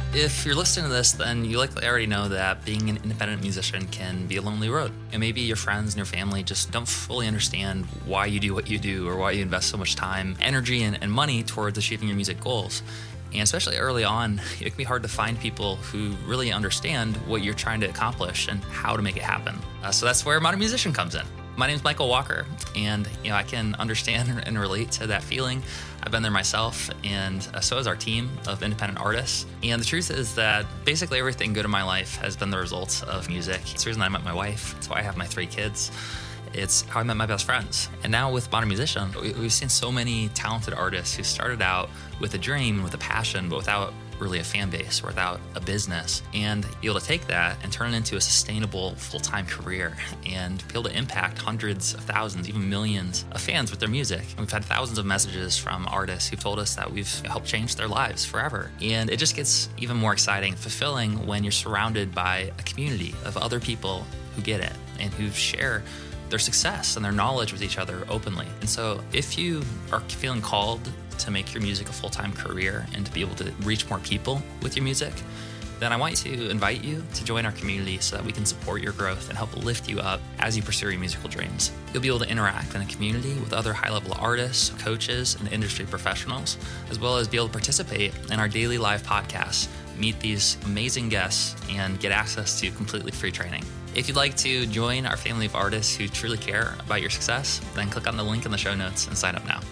If you're listening to this, then you likely already know that being an independent musician can be a lonely road. And maybe your friends and your family just don't fully understand why you do what you do or why you invest so much time, energy, and money towards achieving your music goals. And especially early on, it can be hard to find people who really understand what you're trying to accomplish and how to make it happen. So that's where Modern Musician comes in. My name is Michael Walker, and I can understand and relate to that feeling. I've been there myself, and so has our team of independent artists. And the truth is that basically everything good in my life has been the result of music. It's the reason I met my wife. It's why I have my 3 kids. It's how I met my best friends. And now with Modern Musician, we've seen so many talented artists who started out with a dream, with a passion, but without really a fan base or without a business, and be able to take that and turn it into a sustainable full-time career and be able to impact hundreds of thousands, even millions of fans with their music. And we've had thousands of messages from artists who've told us that we've helped change their lives forever. And it just gets even more exciting, fulfilling when you're surrounded by a community of other people who get it and who share their success and their knowledge with each other openly. And so if you are feeling called to make your music a full-time career and to be able to reach more people with your music, then I want to invite you to join our community so that we can support your growth and help lift you up as you pursue your musical dreams. You'll be able to interact in a community with other high-level artists, coaches, and industry professionals, as well as be able to participate in our daily live podcasts, meet these amazing guests, and get access to completely free training. If you'd like to join our family of artists who truly care about your success, then click on the link in the show notes and sign up now.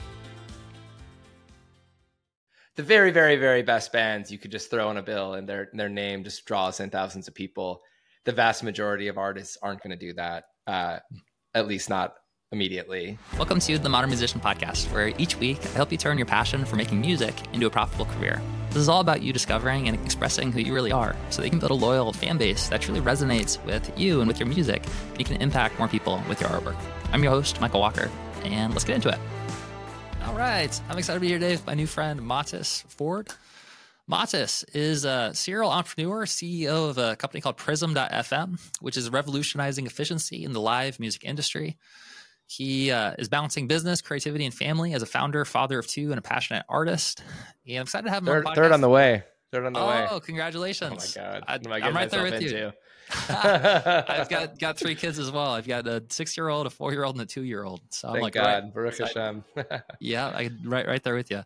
The very, very, very best bands you could just throw on a bill and their name just draws in thousands of people. The vast majority of artists aren't going to do that, at least not immediately. Welcome to the Modern Musician Podcast, where each week I help you turn your passion for making music into a profitable career. This is all about you discovering and expressing who you really are so that you can build a loyal fan base that truly resonates with you and with your music, and you can impact more people with your artwork. I'm your host, Michael Walker, and let's get into it. All right, I'm excited to be here today with my new friend, Mathis Ford. Mathis is a serial entrepreneur, CEO of a company called Prism.fm, which is revolutionizing efficiency in the live music industry. He is balancing business, creativity, and family as a founder, father of 2, and a passionate artist. And I'm excited to have him on the podcast. Third on the way. Third on the way. Oh, congratulations. Oh, my God. I'm right there with you. I've got 3 kids as well. I've got a 6-year-old, a 4-year-old, and a 2-year-old. So Thank I'm like, God. Baruch Hashem. Yeah, right there with you.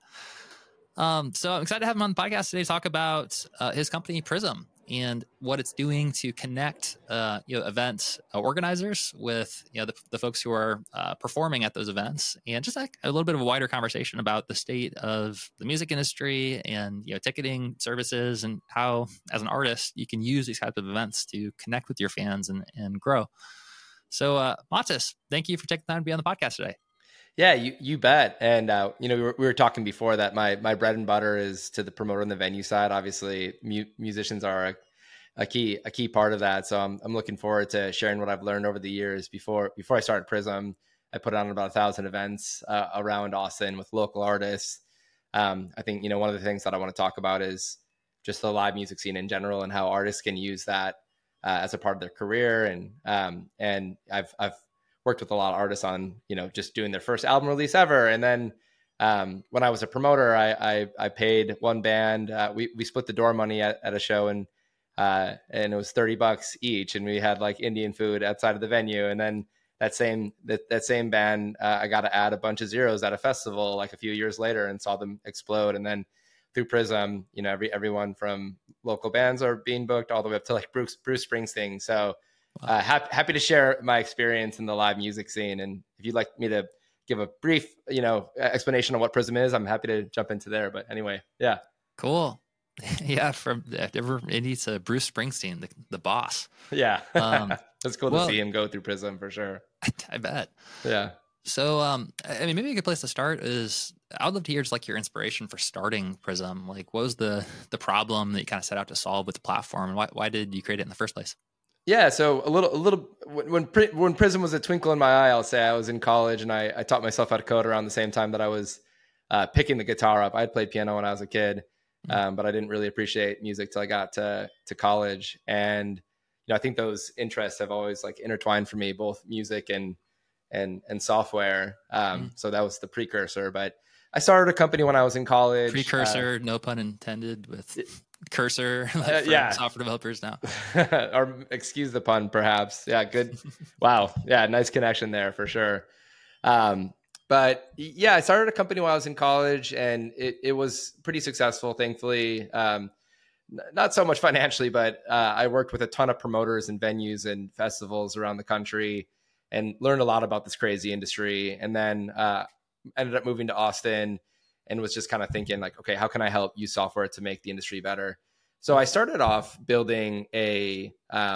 So I'm excited to have him on the podcast today to talk about his company, Prism, and what it's doing to connect event organizers with the folks who are performing at those events, and just like a little bit of a wider conversation about the state of the music industry and ticketing services, and how as an artist you can use these types of events to connect with your fans and grow. So Mathis, thank you for taking the time to be on the podcast today. Yeah, you bet. And we were talking before that my bread and butter is to the promoter and the venue side. Obviously, musicians are a key part of that. So I'm looking forward to sharing what I've learned over the years. Before I started Prism, I put on about 1,000 events around Austin with local artists. I think one of the things that I want to talk about is just the live music scene in general and how artists can use that as a part of their career. And I've worked with a lot of artists on, just doing their first album release ever. And then when I was a promoter, I paid one band. We split the door money at a show, and it was $30 each. And we had like Indian food outside of the venue. And then that same band, I got to add a bunch of zeros at a festival like a few years later and saw them explode. And then through Prism, everyone from local bands are being booked all the way up to like Bruce Springsteen. So happy to share my experience in the live music scene. And if you'd like me to give a brief, explanation of what Prism is, I'm happy to jump into there. But anyway, yeah. Cool. Yeah. From Indy to Bruce Springsteen, the boss. Yeah. It's cool to see him go through Prism for sure. I bet. Yeah. So, maybe a good place to start is I would love to hear just like your inspiration for starting Prism. Like, what was the problem that you kind of set out to solve with the platform, and why did you create it in the first place? Yeah, so a little when Prism was a twinkle in my eye, I'll say I was in college and I taught myself how to code around the same time that I was picking the guitar up. I had played piano when I was a kid, but I didn't really appreciate music till I got to college. And I think those interests have always like intertwined for me, both music and software. So that was the precursor. But I started a company when I was in college. Precursor, no pun intended. With cursor for software developers now. Or excuse the pun, perhaps. Yeah, good. Wow. Yeah, nice connection there for sure. But yeah, I started a company while I was in college, and it was pretty successful, thankfully. Not so much financially, but I worked with a ton of promoters and venues and festivals around the country and learned a lot about this crazy industry. And then ended up moving to Austin and was just kind of thinking like, okay, how can I help use software to make the industry better? So I started off building an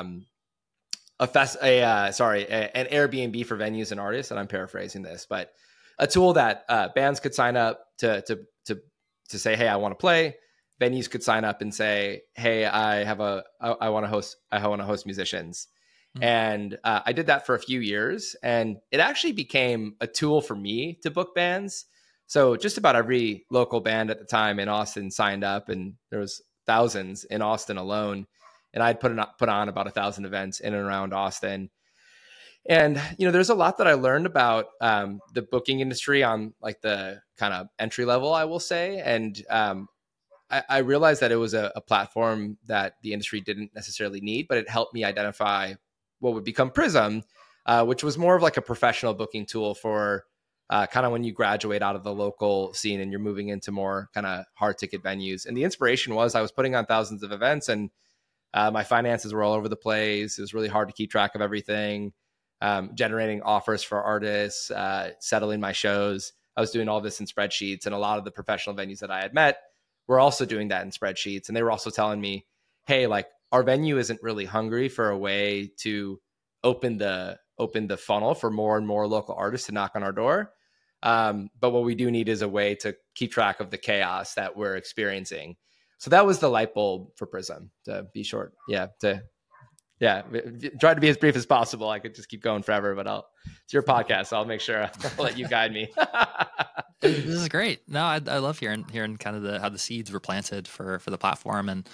Airbnb for venues and artists, and I'm paraphrasing this, but a tool that bands could sign up to say, hey, I want to play. Venues could sign up and say, hey, I want to host musicians. Mm-hmm. And I did that for a few years, and it actually became a tool for me to book bands. So just about every local band at the time in Austin signed up, and there was thousands in Austin alone. And I'd put on about 1,000 events in and around Austin. And, there's a lot that I learned about the booking industry on like the kind of entry level, I will say. And I realized that it was a platform that the industry didn't necessarily need, but it helped me identify what would become Prism, which was more of like a professional booking tool for kind of when you graduate out of the local scene and you're moving into more kind of hard ticket venues. And the inspiration was I was putting on thousands of events, and my finances were all over the place. It was really hard to keep track of everything, generating offers for artists, settling my shows. I was doing all this in spreadsheets, and a lot of the professional venues that I had met were also doing that in spreadsheets. And they were also telling me, hey, like our venue isn't really hungry for a way to open the funnel for more and more local artists to knock on our door. But what we do need is a way to keep track of the chaos that we're experiencing. So that was the light bulb for Prism, to be short. Try to be as brief as possible. I could just keep going forever, but it's your podcast, so I'll make sure I'll let you guide me. This is great. No, I love hearing kind of how the seeds were planted for the platform, and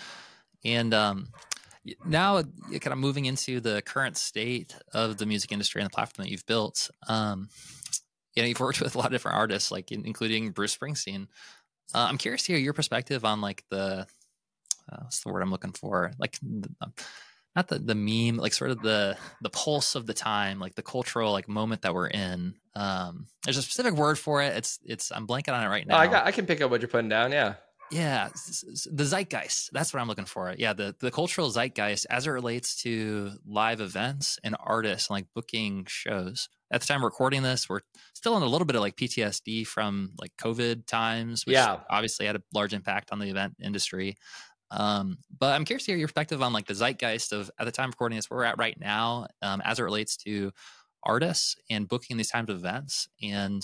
now kind of moving into the current state of the music industry and the platform that you've built. You've worked with a lot of different artists, like including Bruce Springsteen. I'm curious to hear your perspective on like what's the word I'm looking for? Like not the meme, like sort of the pulse of the time, like the cultural like moment that we're in. There's a specific word for it. It's I'm blanking on it right now. I can pick up what you're putting down. Yeah. Yeah. The zeitgeist. That's what I'm looking for. Yeah. The cultural zeitgeist as it relates to live events and artists and like booking shows. At the time of recording this, we're still in a little bit of like PTSD from like COVID times, which obviously had a large impact on the event industry. But I'm curious to hear your perspective on like the zeitgeist of at the time of recording this, where we're at right now, as it relates to artists and booking these types of events, and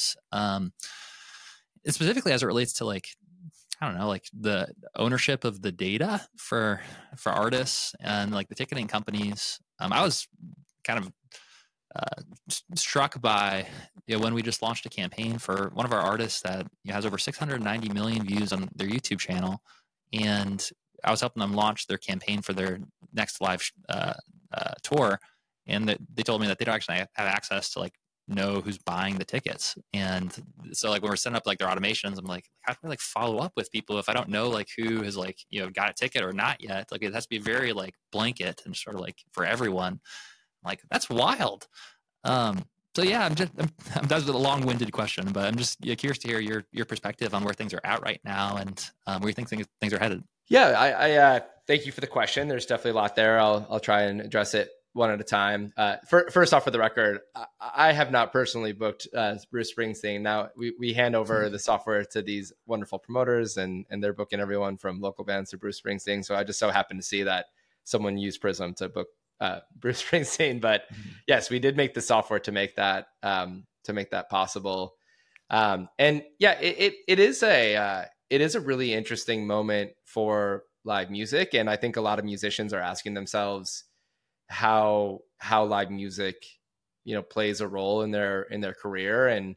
specifically as it relates to like, I don't know, like the ownership of the data for artists and like the ticketing companies. I was kind of struck by when we just launched a campaign for one of our artists that has over 690 million views on their YouTube channel, and I was helping them launch their campaign for their next live tour, and they told me that they don't actually have access to like know who's buying the tickets. And so like when we're setting up like their automations, I'm like, how do I like follow up with people if I don't know like who has like got a ticket or not yet? Like it has to be very like blanket and sort of like for everyone. Like that's wild. So yeah, that was a long-winded question, but I'm just curious to hear your perspective on where things are at right now and where you think things are headed. Yeah, I thank you for the question. There's definitely a lot there. I'll try and address it one at a time. First off, for the record, I have not personally booked Bruce Springsteen. Now we hand over the software to these wonderful promoters, and they're booking everyone from local bands to Bruce Springsteen. So I just so happened to see that someone used Prism to book Bruce Springsteen. But yes, we did make the software to make that possible. And yeah, it is a really interesting moment for live music, and I think a lot of musicians are asking themselves how live music plays a role in their career. And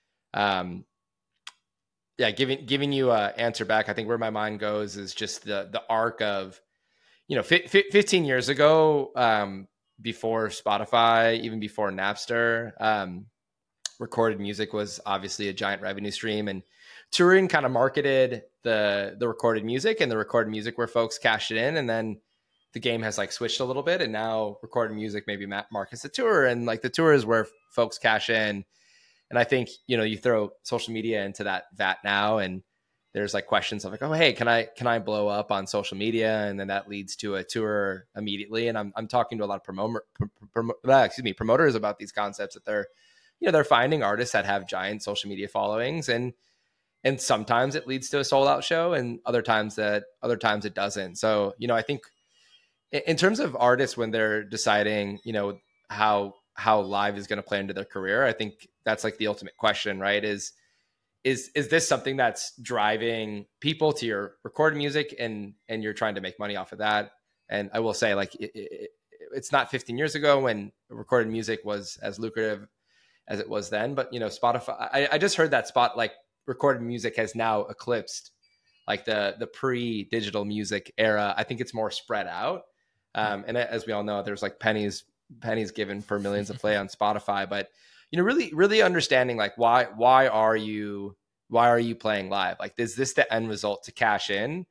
giving you a answer back, I think where my mind goes is just the arc of 15 years ago, before Spotify, even before Napster, recorded music was obviously a giant revenue stream, and touring kind of marketed the recorded music, and the recorded music where folks cashed it in, and then the game has like switched a little bit, and now recorded music maybe markets the tour, and like the tour is where folks cash in. And I think, you throw social media into that vat now, and there's like questions of like, oh, hey, can I blow up on social media? And then that leads to a tour immediately. And I'm talking to a lot of promoters about these concepts, that they're finding artists that have giant social media followings, and sometimes it leads to a sold out show, and other times it doesn't. So, I think in terms of artists, when they're deciding, how live is going to play into their career, I think that's like the ultimate question, right? Is this something that's driving people to your recorded music, and you're trying to make money off of that? And I will say, like, it's not 15 years ago when recorded music was as lucrative as it was then, but Spotify, I just heard that recorded music has now eclipsed like the pre-digital music era. I think it's more spread out. And as we all know, there's like pennies given for millions of play on Spotify, but really, really understanding like why are you playing live? Like, is this the end result to cash in?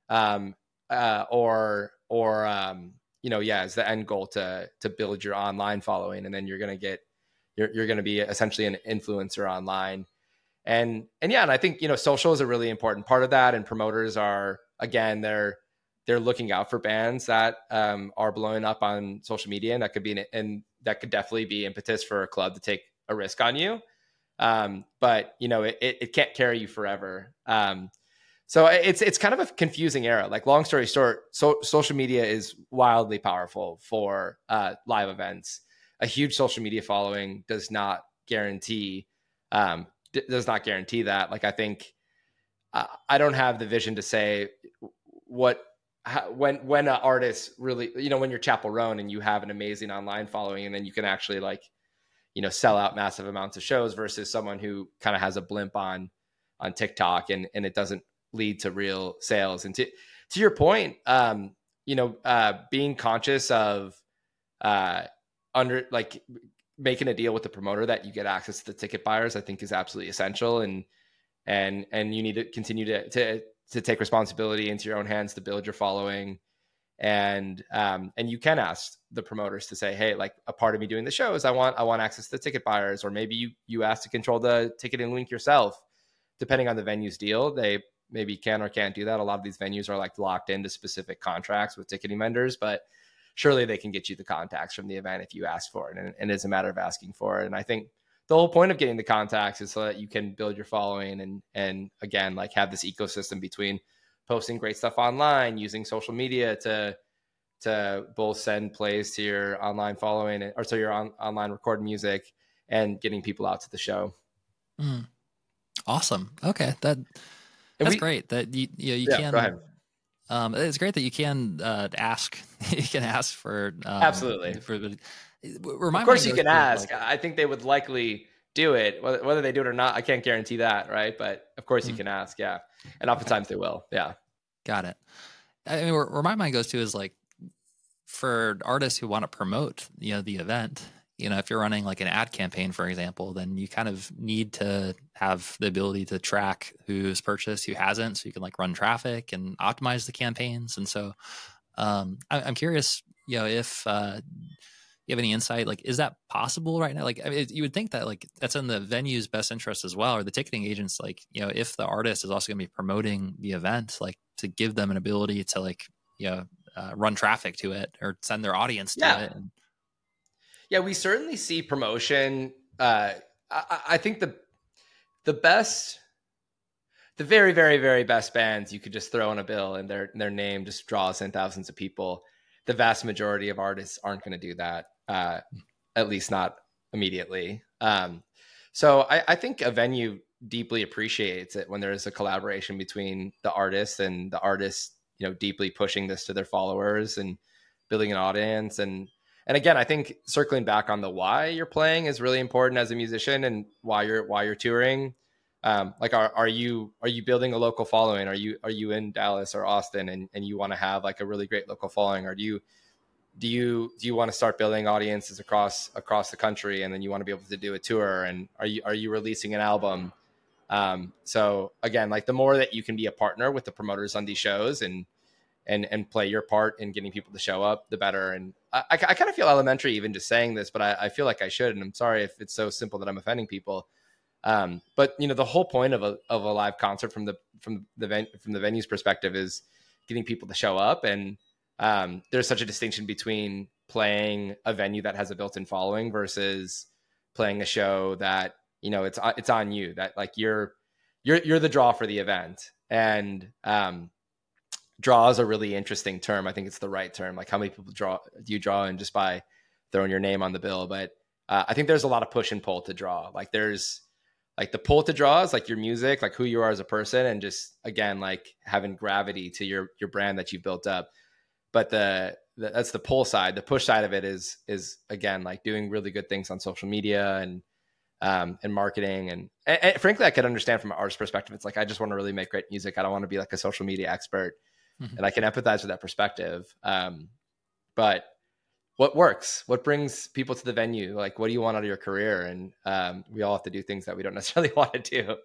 Or is the end goal to build your online following, and then you're going to be essentially an influencer online. And I think, social is a really important part of that. And promoters are, again, they're looking out for bands that are blowing up on social media, and that could definitely be impetus for a club to take a risk on you. But it can't carry you forever. So it's kind of a confusing era. Like, long story short, social media is wildly powerful for live events. A huge social media following does not guarantee that. Like, I think I don't have the vision to say when an artist really, when you're Chappell Roan and you have an amazing online following, and then you can actually sell out massive amounts of shows, versus someone who kind of has a blimp on TikTok and it doesn't lead to real sales. And to your point, being conscious of making a deal with the promoter that you get access to the ticket buyers, I think is absolutely essential. And you need to continue to take responsibility into your own hands to build your following. And you can ask the promoters to say, hey, like, a part of me doing the show is I want access to the ticket buyers, or maybe you ask to control the ticketing link yourself. Depending on the venue's deal, they maybe can or can't do that. A lot of these venues are like locked into specific contracts with ticketing vendors, but surely they can get you the contacts from the event if you ask for it. And it's a matter of asking for it. And I think the whole point of getting the contacts is so that you can build your following, and again, like, have this ecosystem between posting great stuff online, using social media to both send plays to your online following, or to your online recorded music, and getting people out to the show. Awesome. Okay. That's great that you can. Go ahead. It's great that you can ask. You can ask for absolutely. Of course, you can ask. I think they would likely do it. Whether they do it or not, I can't guarantee that, right? But of course, you can ask. Yeah, and oftentimes they will. Yeah. Got it. I mean, where my mind goes to is like, for artists who want to promote, the event. If you're running like an ad campaign, for example, then you kind of need to have the ability to track who's purchased, who hasn't, so you can like run traffic and optimize the campaigns. And so I'm curious, if you have any insight, like, is that possible right now? Like, I mean, you would think that like that's in the venue's best interest as well, or the ticketing agents, like, if the artist is also going to be promoting the event, like, to give them an ability to like, run traffic to it or send their audience to it. Yeah, we certainly see promotion. I think the best, the very, very, very best bands you could just throw on a bill, and their name just draws in thousands of people. The vast majority of artists aren't going to do that, at least not immediately. So I think a venue deeply appreciates it when there's a collaboration between the artist and the artist, deeply pushing this to their followers and building an audience. And again, I think circling back on the why you're playing is really important as a musician, and why you're touring. Like, are you building a local following? Are you in Dallas or Austin, and you want to have like a really great local following? Or do you want to start building audiences across the country, and then you want to be able to do a tour? And are you releasing an album So again, like the more that you can be a partner with the promoters on these shows and play your part in getting people to show up, the better. And I kind of feel elementary even just saying this, but I feel like I should, and I'm sorry if it's so simple that I'm offending people. But you know, the whole point of a live concert from the venue's perspective is getting people to show up. And there's such a distinction between playing a venue that has a built-in following versus playing a show that, you know, it's on you, that like you're the draw for the event. And draw is a really interesting term. I think it's the right term. Like how many people do you draw in just by throwing your name on the bill? But I think there's a lot of push and pull to draw. Like there's like the pull to draw is like your music, like who you are as a person, and just again like having gravity to your brand that you've built up. But that's the pull side. The push side of it is again like doing really good things on social media and marketing. And frankly, I could understand from an artist perspective. It's like I just want to really make great music. I don't want to be like a social media expert. Mm-hmm. And I can empathize with that perspective. But what works? What brings people to the venue? Like, what do you want out of your career? And we all have to do things that we don't necessarily want to do.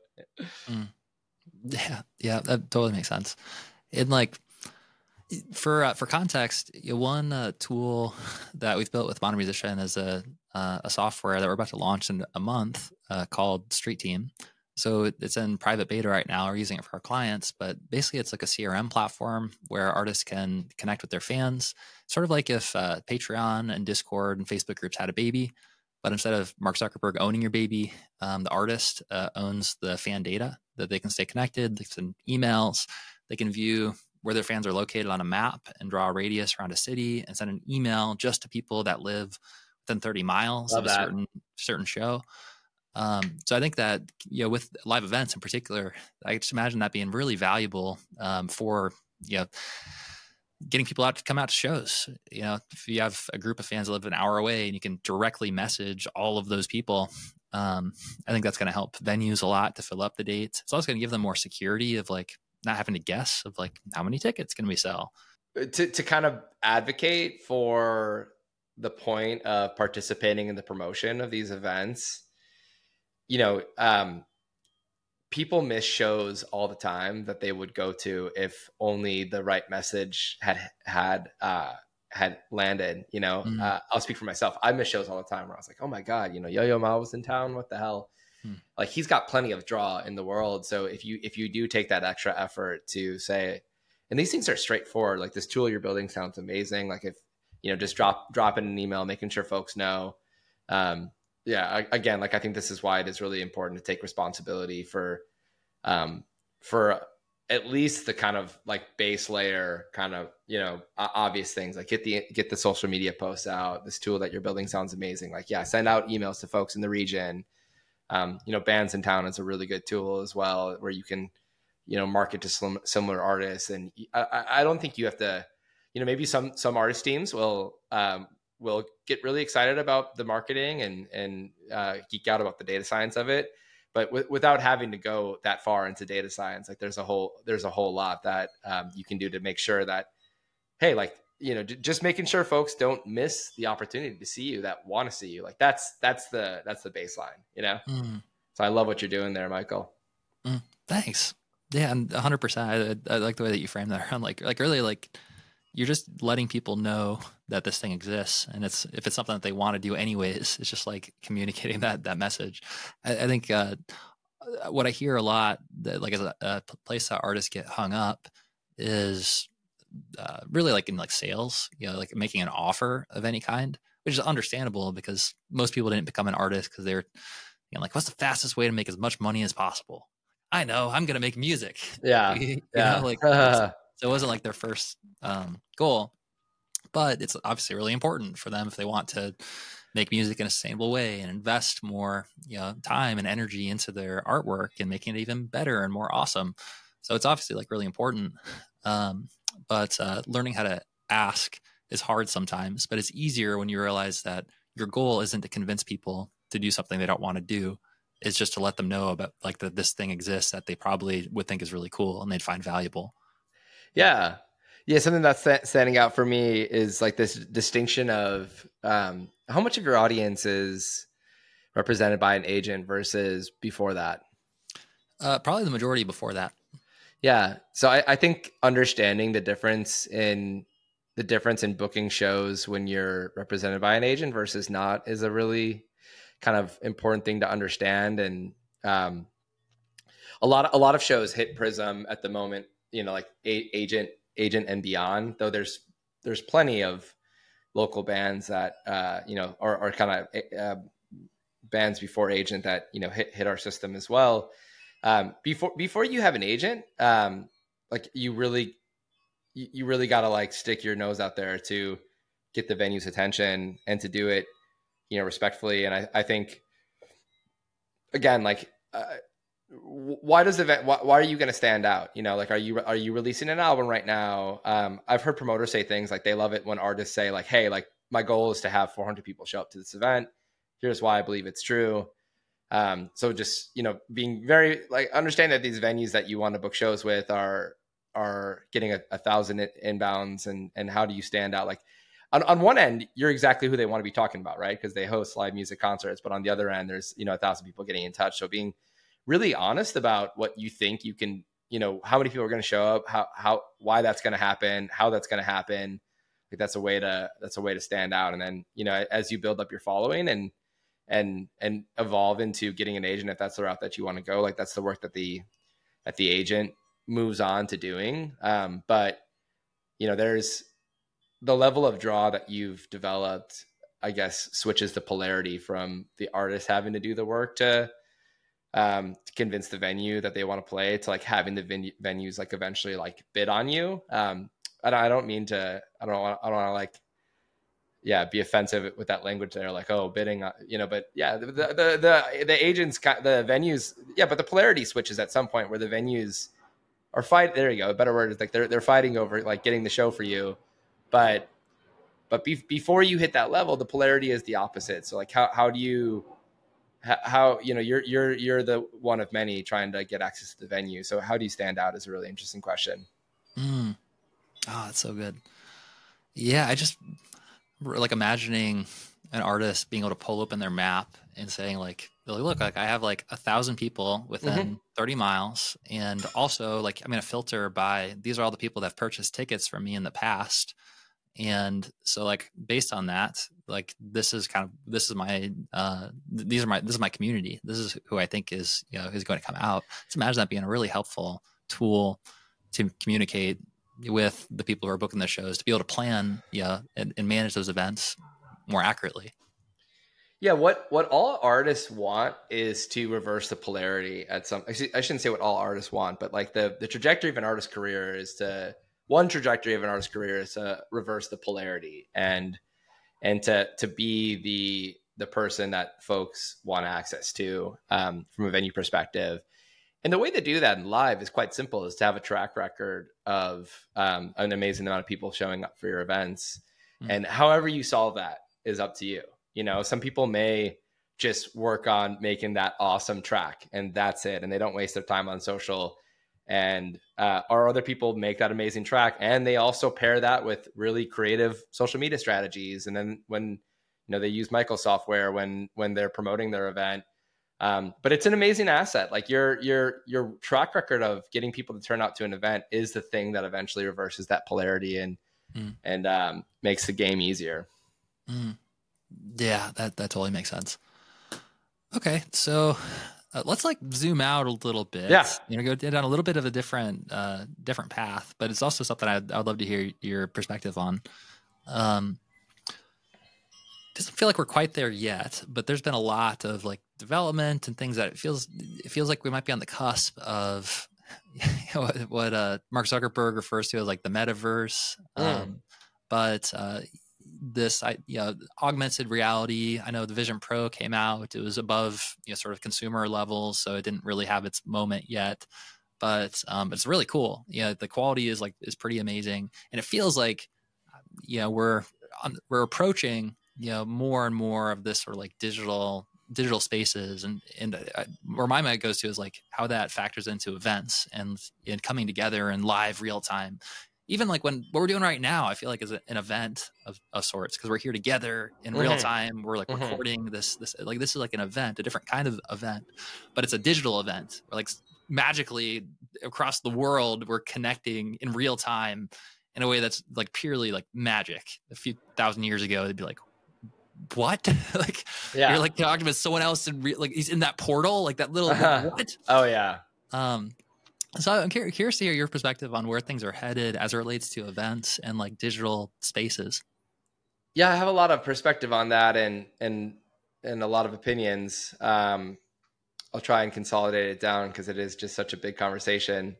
Yeah, that totally makes sense. And like for context, one tool that we've built with Modern Musician is a software that we're about to launch in a month called Street Team. So it's in private beta right now. We're using it for our clients, but basically it's like a CRM platform where artists can connect with their fans. Sort of like if Patreon and Discord and Facebook groups had a baby, but instead of Mark Zuckerberg owning your baby, the artist owns the fan data that they can stay connected. They can send emails. They can view where their fans are located on a map and draw a radius around a city and send an email just to people that live within 30 miles of a certain show. So I think that, you know, with live events in particular, I just imagine that being really valuable for, you know, getting people out to come out to shows. You know, if you have a group of fans that live an hour away and you can directly message all of those people, I think that's going to help venues a lot to fill up the dates. It's also going to give them more security of like not having to guess of like how many tickets can we sell. To kind of advocate for the point of participating in the promotion of these events, you know, people miss shows all the time that they would go to if only the right message had landed. You know, I'll speak for myself. I miss shows all the time where I was like, oh my God, you know, Yo-Yo Ma was in town. What the hell? Like he's got plenty of draw in the world. So if you do take that extra effort to say, and these things are straightforward, like this tool you're building sounds amazing. Like if, you know, just drop in an email, making sure folks know. Yeah, again, like I think this is why it is really important to take responsibility for at least the kind of like base layer kind of, you know, obvious things like get the social media posts out. This tool that you're building sounds amazing. Like, yeah, send out emails to folks in the region. You know, Bands in Town is a really good tool as well, where you can, you know, market to similar artists. And I don't think you have to, you know, maybe some artist teams will get really excited about the marketing and geek out about the data science of it. But without having to go that far into data science, like there's a whole lot that you can do to make sure that, hey, like, you know, just making sure folks don't miss the opportunity to see you that want to see you. Like that's the baseline, you know? So I love what you're doing there, Michael. Thanks. Yeah. And 100%. I like the way that you frame that around like really like you're just letting people know that this thing exists. And if it's something that they want to do anyways, it's just like communicating that message. I think what I hear a lot that like as a place that artists get hung up is really like in like sales, you know, like making an offer of any kind, which is understandable because most people didn't become an artist because they're, you know, like, what's the fastest way to make as much money as possible? I know, I'm going to make music. Yeah. you know, like, so it wasn't like their first goal, but it's obviously really important for them if they want to make music in a sustainable way and invest more, you know, time and energy into their artwork and making it even better and more awesome. So it's obviously like really important. But learning how to ask is hard sometimes, but it's easier when you realize that your goal isn't to convince people to do something they don't want to do. It's just to let them know about like that this thing exists that they probably would think is really cool and they'd find valuable. Yeah. Something that's standing out for me is like this distinction of how much of your audience is represented by an agent versus before that. Probably the majority before that. Yeah. So I think understanding the difference in booking shows when you're represented by an agent versus not is a really kind of important thing to understand. And um, a lot of shows hit Prism at the moment, you know, like agent and beyond. Though there's plenty of local bands that you know are kind of bands before agent that you know hit our system as well. Before you have an agent, like you really got to like stick your nose out there to get the venue's attention and to do it, you know, respectfully. And I think again, like, why does why are you going to stand out? You know, like, are you releasing an album right now? I've heard promoters say things like they love it when artists say like, hey, like my goal is to have 400 people show up to this event. Here's why I believe it's true. So just, you know, being very like, understand that these venues that you want to book shows with are getting 1,000 inbounds, and how do you stand out? Like on one end, you're exactly who they want to be talking about, right? Because they host live music concerts. But on the other end, there's, you know, 1,000 people getting in touch. So being really honest about what you think you can, you know, how many people are going to show up, why that's going to happen, how that's going to happen. Like that's a way to stand out. And then, you know, as you build up your following and evolve into getting an agent, if that's the route that you want to go, like that's the work that the agent moves on to doing. But you know, there's the level of draw that you've developed, I guess, switches the polarity from the artist having to do the work to convince the venue that they want to play, to like having the venues like eventually like bid on you. I don't mean to, I don't want to like, yeah, be offensive with that language there, like, oh, bidding, you know, but yeah, the agents, the venues, yeah, but the polarity switches at some point where the venues are fight. There you go. A better word is like they're fighting over like getting the show for you, but before you hit that level, the polarity is the opposite. So like, how do you, how, you know, you're the one of many trying to get access to the venue. So how do you stand out is a really interesting question. Oh, that's so good. Yeah, I just like imagining an artist being able to pull open their map and saying like, look, like I have like 1,000 people within 30 miles. And also like, I'm going to filter by, these are all the people that have purchased tickets from me in the past. And so like, based on that, like, this is my, this is my community. This is who I think is, you know, who's going to come out. So imagine that being a really helpful tool to communicate with the people who are booking the shows, to be able to plan, and manage those events more accurately. Yeah, what all artists want is to reverse the polarity at some. Actually, I shouldn't say what all artists want, but like the trajectory of an artist's career is to reverse the polarity and to be the person that folks want access to from a venue perspective. And the way to do that in live is quite simple: is to have a track record of an amazing amount of people showing up for your events. And however you solve that is up to you. You know, some people may just work on making that awesome track and that's it, and they don't waste their time on social. And or other people make that amazing track and they also pair that with really creative social media strategies. And then when, you know, they use Michael software when they're promoting their event. But it's an amazing asset. Like your track record of getting people to turn out to an event is the thing that eventually reverses that polarity and makes the game easier. Yeah, that totally makes sense. Okay, so let's like zoom out a little bit. Yeah, you know, go down a little bit of a different path, but it's also something I'd love to hear your perspective on. Doesn't feel like we're quite there yet, but there's been a lot of like development and things that it feels like we might be on the cusp of what Mark Zuckerberg refers to as like the metaverse. But this, augmented reality. I know the Vision Pro came out. It was above, sort of consumer levels, so it didn't really have its moment yet. But it's really cool. The quality is pretty amazing, and it feels like, we're approaching, more and more of this sort of like digital spaces, and where my mind goes to is like how that factors into events and coming together in live real time. Even like what we're doing right now, I feel like is an event of sorts, because we're here together in real time. We're like recording this is like an event, a different kind of event, but it's a digital event. We're like magically across the world, we're connecting in real time in a way that's like purely like magic. A few thousand years ago, they'd be like, what? Like, Yeah. you're like talking about someone else and like he's in that portal, like that little, like, what? Oh yeah. So I'm curious to hear your perspective on where things are headed as it relates to events and like digital spaces. Yeah, I have a lot of perspective on that and a lot of opinions. I'll try and consolidate it down because it is just such a big conversation.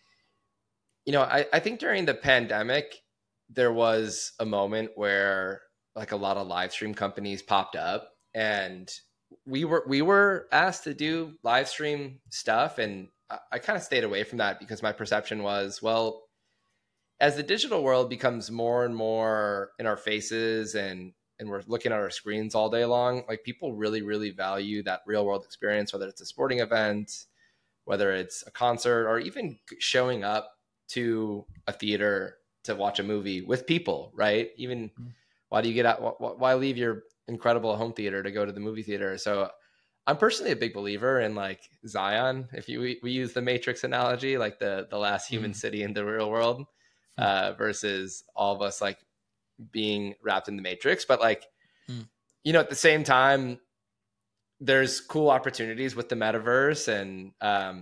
I think during the pandemic, there was a moment where like a lot of live stream companies popped up, and we were asked to do live stream stuff, and I kind of stayed away from that because my perception was, well, as the digital world becomes more and more in our faces and we're looking at our screens all day long, like people really, really value that real world experience, whether it's a sporting event, whether it's a concert, or even showing up to a theater to watch a movie with people, right? Even why do you get out? Why leave your incredible home theater to go to the movie theater? So I'm personally a big believer in like Zion. If we use the Matrix analogy, like the last human city in the real world, versus all of us like being wrapped in the Matrix. But like, at the same time, there's cool opportunities with the metaverse, and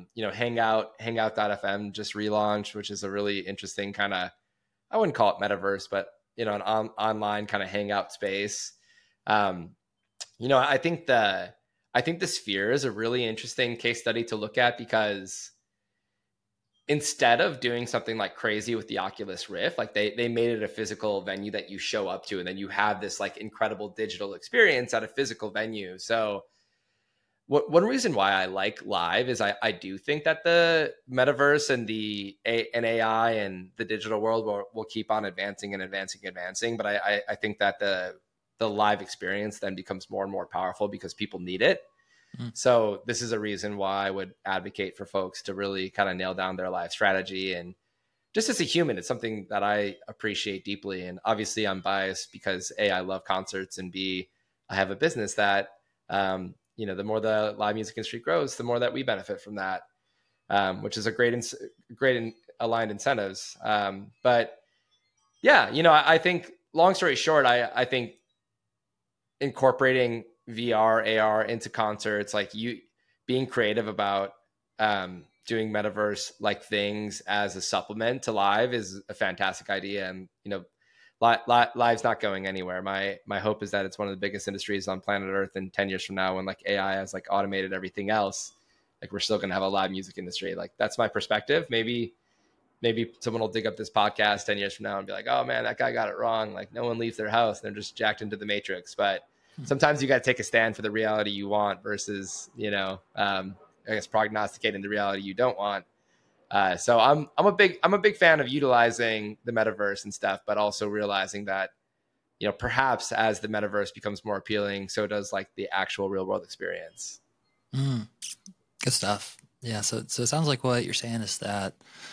Hangout.fm just relaunched, which is a really interesting kind of, I wouldn't call it metaverse, but an online kind of hangout space. I think the Sphere is a really interesting case study to look at, because instead of doing something like crazy with the Oculus Rift, like they made it a physical venue that you show up to, and then you have this like incredible digital experience at a physical venue. So one reason why I like live is I do think that the metaverse and and AI and the digital world will keep on advancing and advancing and advancing. But I think that the live experience then becomes more and more powerful because people need it. So this is a reason why I would advocate for folks to really kind of nail down their live strategy. And just as a human, it's something that I appreciate deeply. And obviously I'm biased because A, I love concerts, and B, I have a business that, the more the live music industry grows, the more that we benefit from that, which is a great aligned incentives. But yeah, I think, long story short, I think incorporating VR, AR into concerts, like you being creative about doing metaverse like things as a supplement to live is a fantastic idea. And, live's not going anywhere. My hope is that it's one of the biggest industries on planet Earth in 10 years from now, when like AI has like automated everything else, like we're still going to have a live music industry. Like that's my perspective. Maybe someone will dig up this podcast 10 years from now and be like, oh man, that guy got it wrong. Like no one leaves their house. They're just jacked into the Matrix. But sometimes you got to take a stand for the reality you want versus, I guess prognosticating the reality you don't want. So I'm a big fan of utilizing the metaverse and stuff, but also realizing that, perhaps as the metaverse becomes more appealing, so does like the actual real world experience. Good stuff. Yeah. So it sounds like what you're saying is that,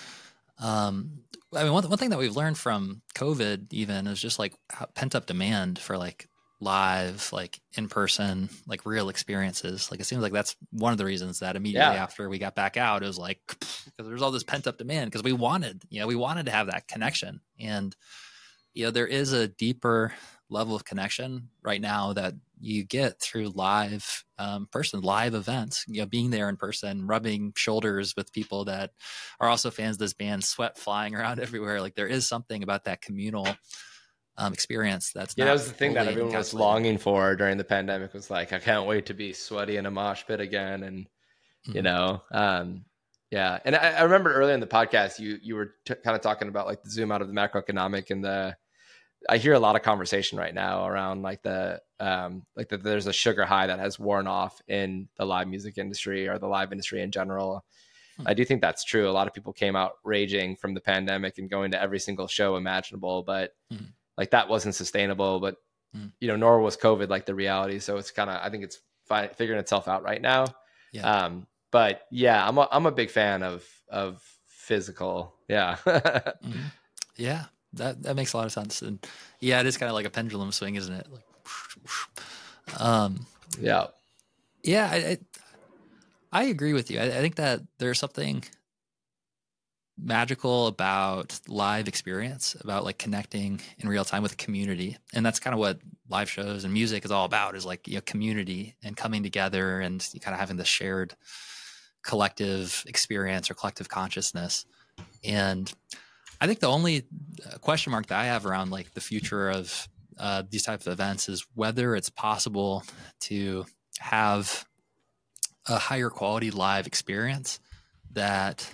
one thing that we've learned from COVID even is just like pent up demand for like live, like in person, like real experiences. Like it seems like that's one of the reasons that immediately after we got back out, it was like, because there's all this pent up demand, because we wanted to have that connection. And, there is a deeper level of connection right now that you get through live events, being there in person, rubbing shoulders with people that are also fans of this band, sweat flying around everywhere. Like there is something about that communal experience that was the thing that everyone was longing for during the pandemic, was like, I can't wait to be sweaty in a mosh pit again. And yeah. And I remember earlier in the podcast you were kind of talking about like the zoom out of the macroeconomic, and I hear a lot of conversation right now around like there's a sugar high that has worn off in the live music industry, or the live industry in general. I do think that's true. A lot of people came out raging from the pandemic and going to every single show imaginable, but like that wasn't sustainable. But nor was COVID like the reality. So it's kind of, I think it's figuring itself out right now. Yeah. But yeah, I'm a big fan of physical. Yeah. Yeah. That makes a lot of sense. And yeah, it is kind of like a pendulum swing, isn't it? Like, yeah. Yeah. I agree with you. I think that there's something magical about live experience, about like connecting in real time with a community. And that's kind of what live shows and music is all about, is like, community and coming together and kind of having this shared collective experience or collective consciousness. And I think the only question mark that I have around like the future of these types of events is whether it's possible to have a higher quality live experience that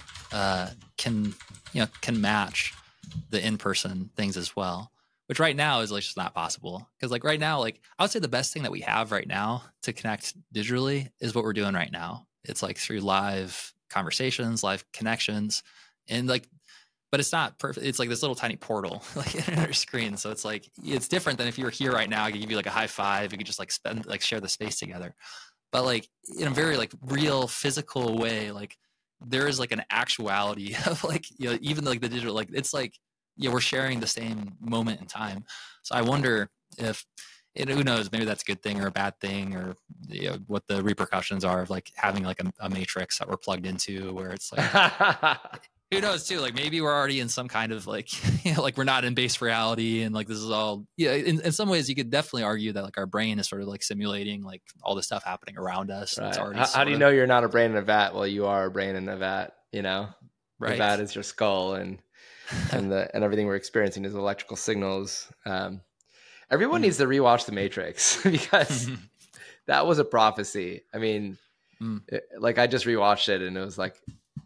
can match the in-person things as well, which right now is like just not possible. Because like right now, like I would say the best thing that we have right now to connect digitally is what we're doing right now. It's like through live conversations, live connections, and like, but it's not perfect. It's like this little tiny portal like in your screen. So it's like, it's different than if you were here right now. I could give you like a high five. You could just like share the space together. But like in a very like real physical way, like there is like an actuality of like, even like the digital, like it's like, we're sharing the same moment in time. So I wonder if, and who knows, maybe that's a good thing or a bad thing, or what the repercussions are of like having like a matrix that we're plugged into, where it's like, who knows too, like maybe we're already in some kind of like, like we're not in base reality, and like this is all, in some ways you could definitely argue that like our brain is sort of like simulating like all the stuff happening around us. Right. It's already How do you know you're not a brain in a vat? Well, you are a brain in a vat, the right. vat is your skull, and everything we're experiencing is electrical signals. Everyone needs to rewatch The Matrix because that was a prophecy. I mean, like I just rewatched it, and it was like,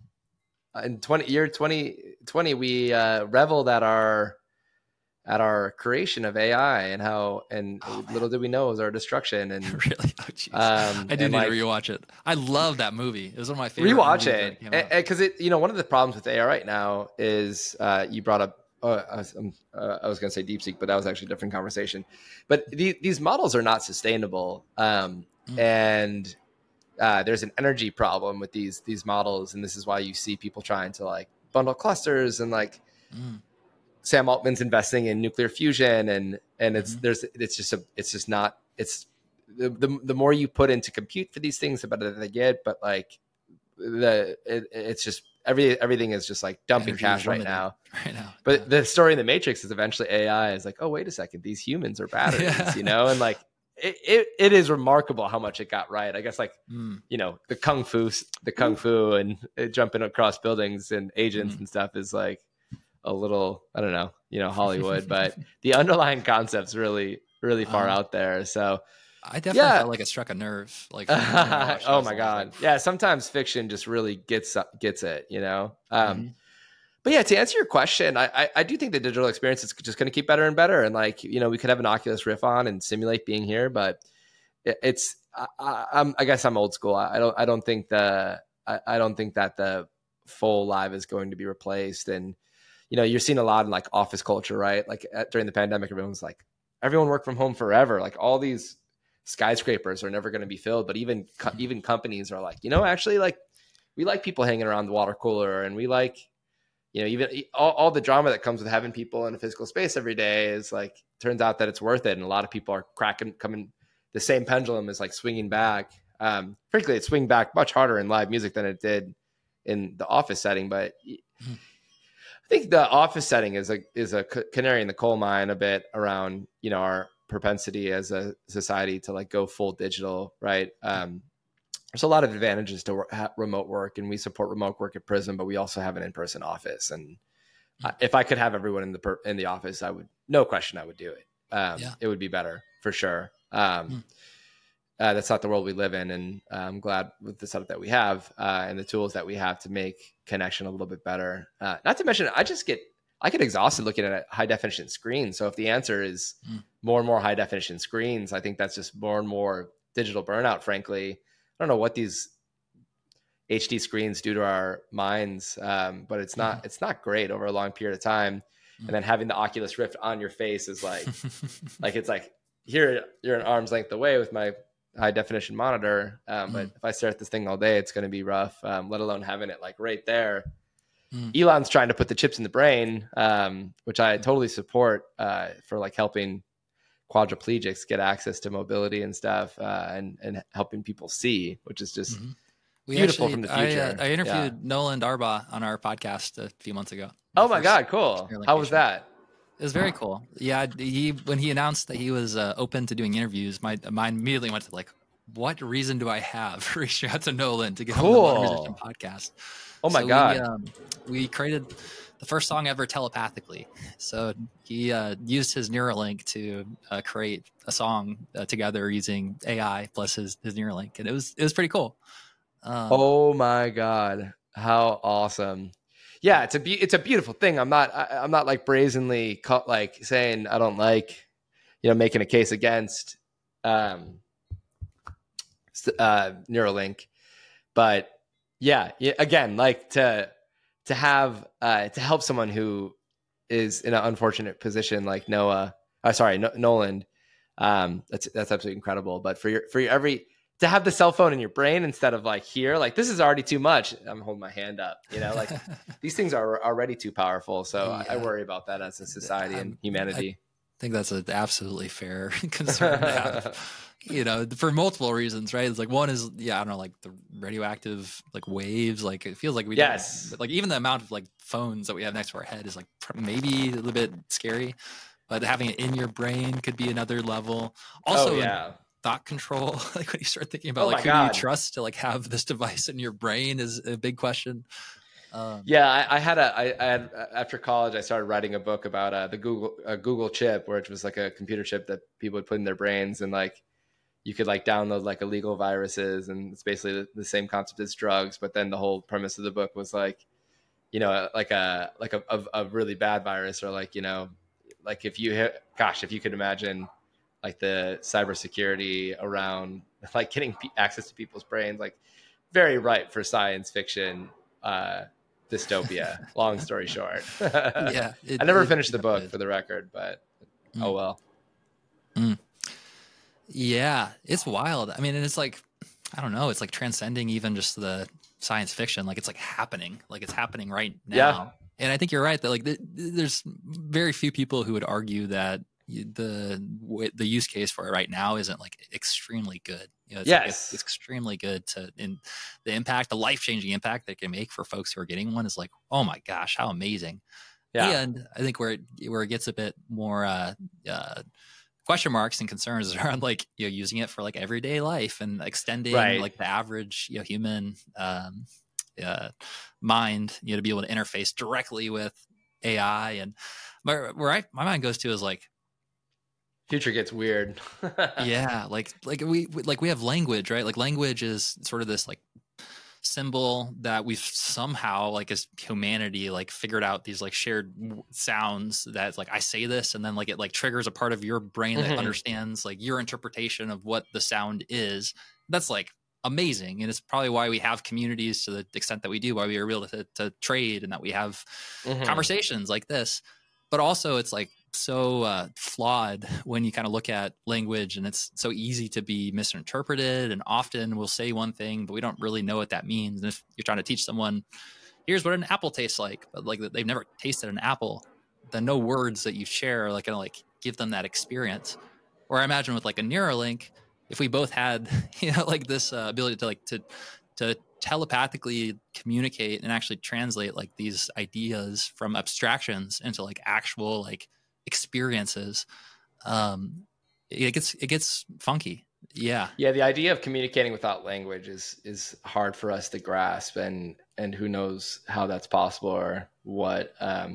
in 2020, we reveled at our creation of AI and how, and little did we know it was our destruction. And really, I didn't need to rewatch it. I love that movie. It was one of my favorite. Rewatch it, because one of the problems with AI right now is you brought up. I was going to say DeepSeek, but that was actually a different conversation. But these models are not sustainable, and there's an energy problem with these models, and this is why you see people trying to like bundle clusters, and like Sam Altman's investing in nuclear fusion, and it's just not the more you put into compute for these things, the better they get. But like it's just everything is just like dumping energy cash right now. But the story in The Matrix is eventually AI is like, oh wait a second, these humans are batteries, and like. It is remarkable how much it got right. I guess like, the kung fu and jumping across buildings and agents and stuff is like a little, I don't know, Hollywood, but the underlying concept's really, really far out there. So I definitely felt like it struck a nerve. Like, oh my God. Yeah. Sometimes fiction just really gets it, But yeah, to answer your question, I do think the digital experience is just going to keep better and better. And like, we could have an Oculus Rift on and simulate being here, but I guess I'm old school. I don't think that the full live is going to be replaced. And, you're seeing a lot in like office culture, right? Like during the pandemic, everyone worked from home forever. Like all these skyscrapers are never going to be filled, but even companies are like, actually like we like people hanging around the water cooler, and we like, even all the drama that comes with having people in a physical space every day is like, turns out that it's worth it. And a lot of people are coming, the same pendulum is like swinging back. Frankly, it's swinging back much harder in live music than it did in the office setting. But I think the office setting is a canary in the coal mine a bit around, our propensity as a society to like go full digital. Right. There's a lot of advantages to remote work, and we support remote work at Prism, but we also have an in-person office. And if I could have everyone in the office, I would, no question, I would do it. It would be better for sure. That's not the world we live in. And I'm glad with the setup that we have and the tools that we have to make connection a little bit better. Not to mention, I get exhausted looking at a high definition screen. So if the answer is more and more high definition screens, I think that's just more and more digital burnout, frankly. I don't know what these HD screens do to our minds, but it's not great over a long period of time. And then having the Oculus Rift on your face is like, it's like, here you're an arm's length away with my high definition monitor. But if I stare at this thing all day, it's going to be rough, let alone having it like right there. Elon's trying to put the chips in the brain, which I totally support for like helping quadriplegics get access to mobility and stuff, and helping people see, which is just Beautiful from the future. I interviewed Nolan Darbaugh on our podcast a few months ago. Oh my God, cool. How was that? It was very cool. Yeah, when he announced that he was open to doing interviews, my mind immediately went to like, what reason do I have for reaching out to Nolan to get on the Modern Musician podcast? Oh my God. We created the first song ever telepathically. So he used his Neuralink to create a song together using AI plus his Neuralink, and it was pretty cool. Oh my God, how awesome! Yeah, it's a beautiful thing. I'm not like brazenly like saying I don't like, making a case against Neuralink, but yeah, again, like to help someone who is in an unfortunate position like Nolan. That's absolutely incredible. But for your to have the cell phone in your brain instead of like here, like this is already too much. I'm holding my hand up, like these things are already too powerful. So yeah. I worry about that as a society and humanity. I think that's an absolutely fair concern to have, for multiple reasons, right? It's like one is, I don't know, like the radioactive like waves, like it feels like like even the amount of like phones that we have next to our head is like maybe a little bit scary, but having it in your brain could be another level. Also, thought control, like when you start thinking about like who do you trust to like have this device in your brain is a big question. I had after college, I started writing a book about the Google chip, which was like a computer chip that people would put in their brains, and like you could like download like illegal viruses, and it's basically the same concept as drugs. But then the whole premise of the book was like, like a really bad virus, or like like if you could imagine like the cybersecurity around like getting access to people's brains, like very ripe for science fiction dystopia. Long story short. I never finished the book for the record, but oh well. Yeah, it's wild. I mean, and it's like, I don't know, it's like transcending even just the science fiction. Like it's like happening, like it's happening right now. Yeah. And I think you're right that like there's very few people who would argue that the use case for it right now isn't like extremely good. It's extremely good in the impact, the life-changing impact that it can make for folks who are getting one is like, oh my gosh, how amazing. Yeah. And I think where it gets a bit more question marks and concerns is around like, using it for like everyday life and extending like the average, human mind, to be able to interface directly with AI. And my mind goes to is like, future gets weird. Yeah. Like we have language, right? Like language is sort of this like symbol that we've somehow like as humanity, like figured out these like shared sounds that's like, I say this and then like it like triggers a part of your brain that understands like your interpretation of what the sound is. That's like amazing. And it's probably why we have communities to the extent that we do, why we are able to trade and that we have conversations like this. But also it's like so flawed when you kind of look at language, and it's so easy to be misinterpreted. And often we'll say one thing, but we don't really know what that means. And if you're trying to teach someone, here's what an apple tastes like, but like they've never tasted an apple, then no words that you share are like gonna like give them that experience. Or I imagine with like a Neuralink, if we both had like this ability to like to telepathically communicate and actually translate like these ideas from abstractions into like actual like experiences, it gets funky. Yeah. The idea of communicating without language is hard for us to grasp, and who knows how that's possible or what. I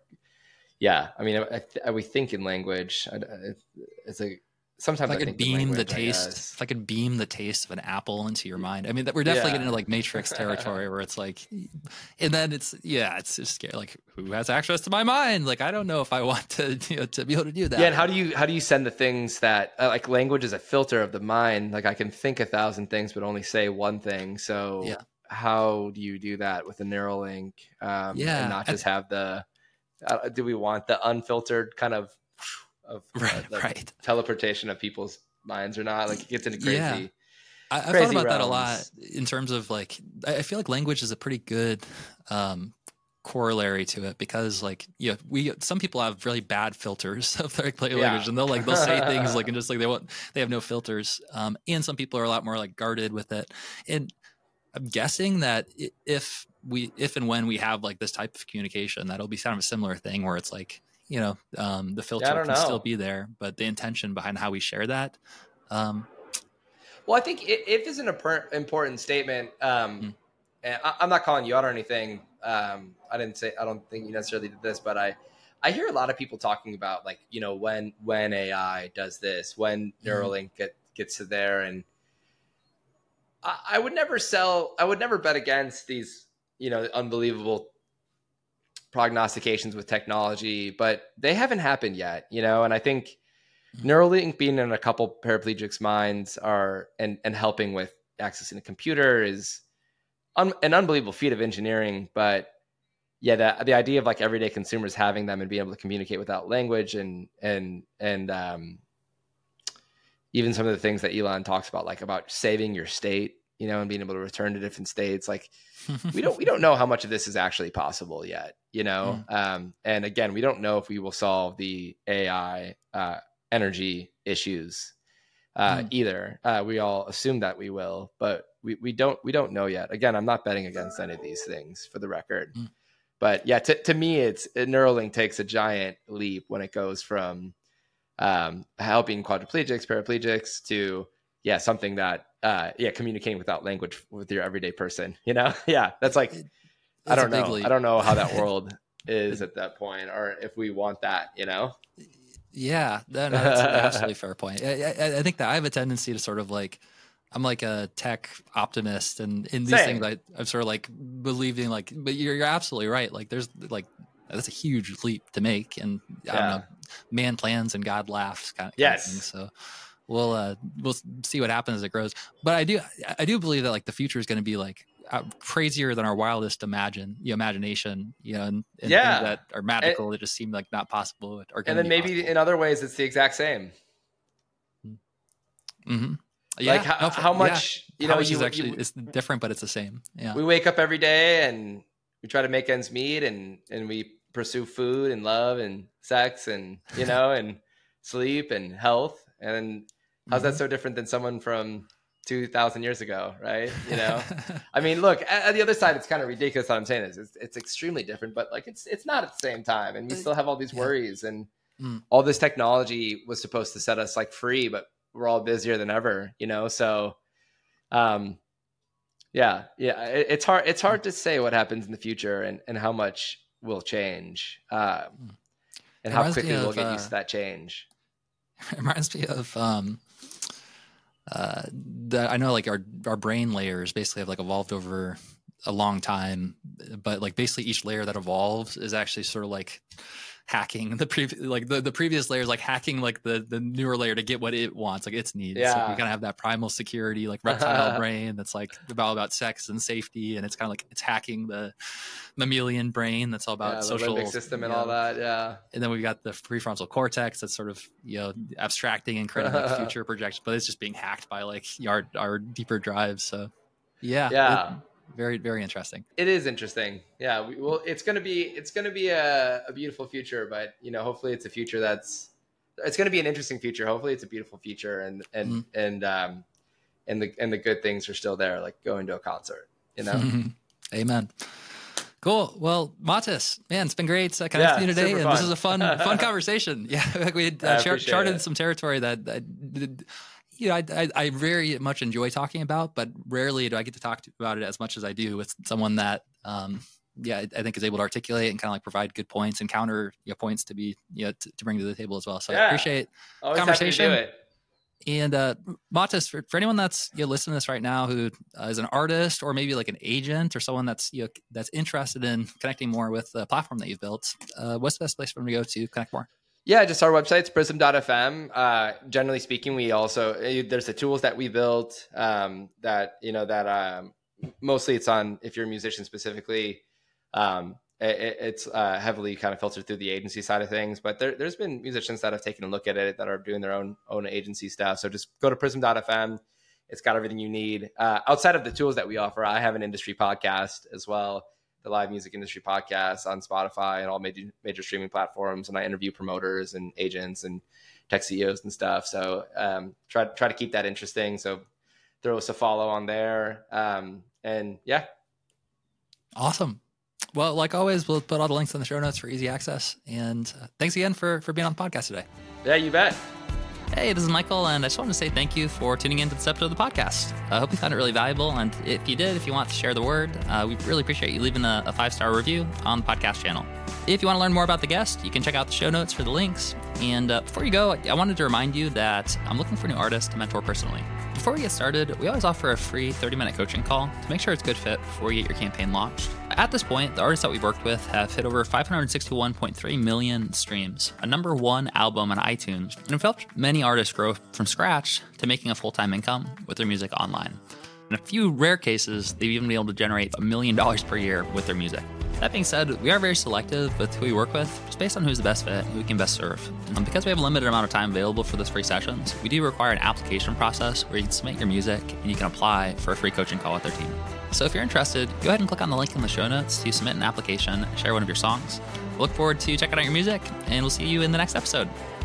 mean, we think in language. It's a sometimes if I could beam the taste. If I could beam the taste of an apple into your mind, I mean, that we're definitely getting into like Matrix territory where it's like, and then it's just scary. Like, who has access to my mind? Like, I don't know if I want to to be able to do that. Yeah, and how do you send the things that like language is a filter of the mind? Like, I can think 1,000 things but only say one thing. So how do you do that with a Neuralink? And not just have the. Do we want the unfiltered kind of teleportation of people's minds or not? Like it gets into crazy. I thought about that a lot in terms of like, I feel like language is a pretty good corollary to it, because like, some people have really bad filters of their language, and they'll say things like, and just like they have no filters. And some people are a lot more like guarded with it. And I'm guessing that if and when we have like this type of communication, that'll be kind of a similar thing where it's like, the filter can still be there, but the intention behind how we share that. Well, I think if is an important statement. And I'm not calling you out or anything. I don't think you necessarily did this, but I hear a lot of people talking about like, when AI does this, when Neuralink gets to there. And I would never bet against these, unbelievable prognostications with technology, but they haven't happened yet, and I think Neuralink being in a couple paraplegics' minds and helping with accessing a computer is an unbelievable feat of engineering. But yeah, the idea of like everyday consumers having them and being able to communicate without language and even some of the things that Elon talks about, like about saving your state, and being able to return to different states. Like we don't know how much of this is actually possible yet, and again, we don't know if we will solve the AI energy issues either. We all assume that we will, but we don't know yet. Again, I'm not betting against any of these things for the record. But yeah, to me, Neuralink takes a giant leap when it goes from helping quadriplegics, paraplegics to something that communicating without language with your everyday person. That's like I don't know. I don't know how that world is at that point, or if we want that. Yeah, that's an absolutely fair point. I think that I have a tendency to sort of like, I'm like a tech optimist, and in these things, I'm sort of like believing like, but you're absolutely right. Like there's like, that's a huge leap to make. And I don't know, man plans and God laughs kind of thing. So we'll see what happens as it grows. But I do believe that like the future is going to be like crazier than our wildest imagination, and things that are magical that just seem like not possible. And then maybe possible. In other ways, it's the exact same. Mm-hmm. Yeah. Like how much, how much is actually it's different, but it's the same. Yeah. We wake up every day and we try to make ends meet, and we pursue food and love and sex and, and sleep and health. And how's that so different than someone from 2,000 years ago, right? I mean, look, at the other side, it's kind of ridiculous that I'm saying this. It's extremely different, but like it's not at the same time, and we still have all these worries, and all this technology was supposed to set us like free, but we're all busier than ever, So, it's hard to say what happens in the future and how much will change, and how quickly we'll get used to that change. It reminds me of I know like our brain layers basically have like evolved over a long time, but like basically each layer that evolves is actually sort of like hacking the previous, like the previous layer is like hacking like the newer layer to get what it wants, like its needs. So we kind of have that primal security, like reptile brain that's like about sex and safety, and it's kind of like it's hacking the mammalian brain that's all about social limbic system and all that. Yeah. And then we've got the prefrontal cortex that's sort of abstracting and creating like future projections, but it's just being hacked by like our deeper drives. So very, very interesting. It is interesting. Yeah. It's going to be a beautiful future, but hopefully it's a future it's going to be an interesting future. Hopefully it's a beautiful future, and the good things are still there, like going to a concert, Amen. Cool. Well, Matas, man, it's been great connecting you today, and this is a fun conversation. Yeah, we charted some territory that I very much enjoy talking about, but rarely do I get to talk about it as much as I do with someone that, I think is able to articulate and kind of like provide good points and counter points to be, to bring to the table as well. So I appreciate the conversation. Happy to do it. And Matas, for anyone that's listening to this right now who is an artist or maybe like an agent or someone that's that's interested in connecting more with the platform that you've built, what's the best place for them to go to connect more? Yeah, just our website's prism.fm. Generally speaking, we also there's the tools that we built that mostly it's on, if you're a musician specifically, it's heavily kind of filtered through the agency side of things, but there's been musicians that have taken a look at it that are doing their own agency stuff. So just go to prism.fm. It's got everything you need. Outside of the tools that we offer, I have an industry podcast as well, the Live Music Industry Podcast on Spotify and all major streaming platforms. And I interview promoters and agents and tech CEOs and stuff. So try to keep that interesting. So throw us a follow on there. And yeah. Awesome. Well, like always, we'll put all the links in the show notes for easy access. And thanks again for being on the podcast today. Yeah, you bet. Hey, this is Michael, and I just wanted to say thank you for tuning into this episode of the podcast. I hope you found it really valuable, and if you did, if you want to share the word, we really appreciate you leaving a 5-star review on the podcast channel. If you want to learn more about the guest, you can check out the show notes for the links. And before you go, I wanted to remind you that I'm looking for new artists to mentor personally. Before we get started, we always offer a free 30-minute coaching call to make sure it's a good fit before you get your campaign launched. At this point, the artists that we've worked with have hit over 561.3 million streams, a #1 album on iTunes, and we've helped many artists grow from scratch to making a full-time income with their music online. In a few rare cases, they've even been able to generate $1 million per year with their music. That being said, we are very selective with who we work with, just based on who's the best fit and who we can best serve. Because we have a limited amount of time available for those free sessions, we do require an application process where you can submit your music and you can apply for a free coaching call with our team. So if you're interested, go ahead and click on the link in the show notes to submit an application and share one of your songs. We'll look forward to checking out your music, and we'll see you in the next episode.